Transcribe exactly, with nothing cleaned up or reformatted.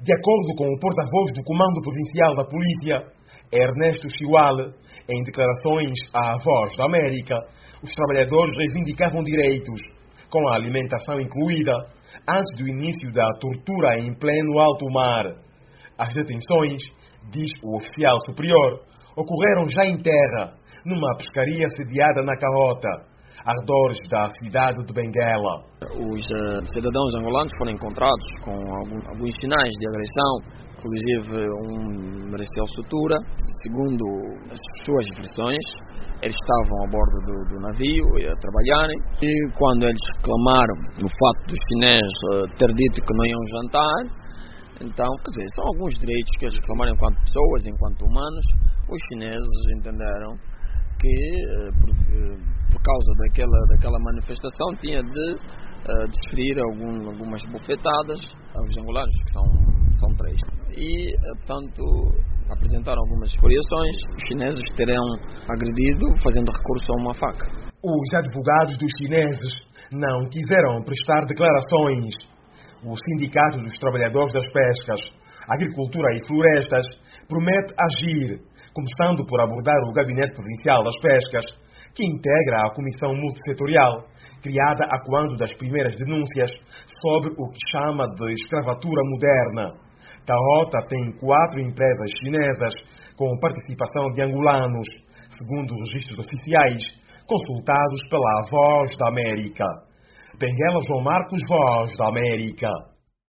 De acordo com o porta-voz do Comando Provincial da Polícia, Ernesto Chiwale, em declarações à Voz da América, os trabalhadores reivindicavam direitos, com a alimentação incluída, antes do início da tortura em pleno alto mar. As detenções, diz o oficial superior, ocorreram já em terra, numa pescaria sediada na Carrota, arredores da cidade de Benguela. Os uh, cidadãos angolanos foram encontrados com algum, alguns sinais de agressão, inclusive um mereceu sutura. Segundo as suas versões, eles estavam a bordo do, do navio a trabalharem, e quando eles reclamaram o fato dos chineses uh, ter dito que não iam jantar, então, quer dizer, são alguns direitos que eles reclamaram enquanto pessoas, enquanto humanos. Os chineses entenderam que uh, por, uh, por causa daquela, daquela manifestação tinha de uh, desferir algum, algumas bufetadas aos angolanos, que são, são três. E, uh, portanto, apresentaram algumas expoliações. Os chineses terão agredido fazendo recurso a uma faca. Os advogados dos chineses não quiseram prestar declarações. O Sindicato dos Trabalhadores das Pescas, Agricultura e Florestas promete agir, começando por abordar o Gabinete Provincial das Pescas, que integra a Comissão Multissetorial, criada a quando das primeiras denúncias sobre o que chama de escravatura moderna. Carrota tem quatro empresas chinesas com participação de angolanos, segundo os registros oficiais, consultados pela Voz da América. Benguela, João Marcos, Voz da América.